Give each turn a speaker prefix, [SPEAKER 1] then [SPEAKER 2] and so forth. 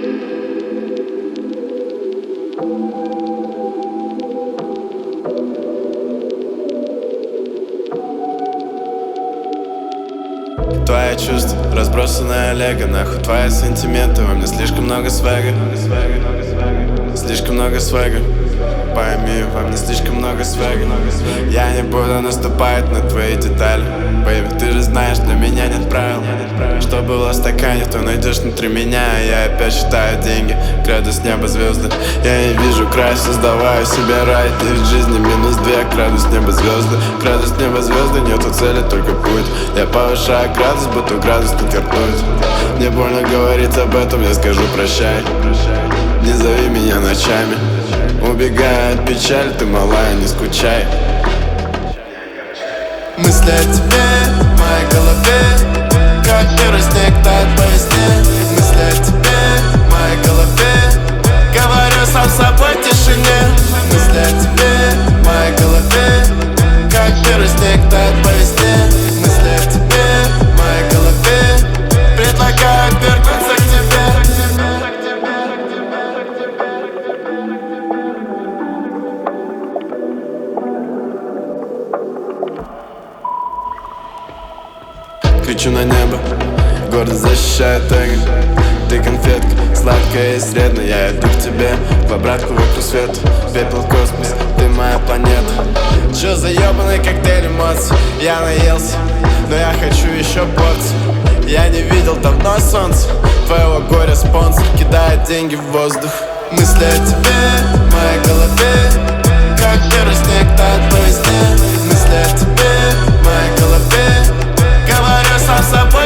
[SPEAKER 1] Твои чувства, разбросанная лего. Нахуй твои сантименты, во мне слишком много свега. Слишком много свега. Пойми, во мне слишком много свега. Я не буду наступать на твои детали. Бэйби, ты же знаешь, для меня нет правил. Что было в стакане, то найдешь внутри меня. Я опять считаю деньги, краду с неба звезды. Я не вижу край, создаваю себе рай. Ты в жизни -2, краду с неба звезды. Краду с неба звезды, нету цели, только путь. Я повышаю градус, будто градусник ртуть. Мне больно говорить об этом, я скажу прощай. Не зови меня ночами. Убегая от печали, ты малая, не скучай.
[SPEAKER 2] Мысли о тебе в моей голове, как первый снег тает по весне. Мысли о тебе в моей голове, говорю сам с собой в тишине. Мысли о тебе в моей голове, как первый снег тает по весне. Мысли о тебе в моей голове, предлагаю вернуться к тебе.
[SPEAKER 1] Кричу на небо, гордость защищает эго. Ты конфетка, сладкая и средная. Я иду к тебе, в обратку вокруг света. Пепел, космос, ты моя планета. Чё за ёбаный коктейль эмоций? Я наелся, но я хочу еще порцию. Я не видел давно солнца, твоего горя спонсор кидает деньги в воздух.
[SPEAKER 2] Мысли о тебе в моей голове, как первый снег тает по весне. Мысли о тебе в моей голове, говорю сам с собой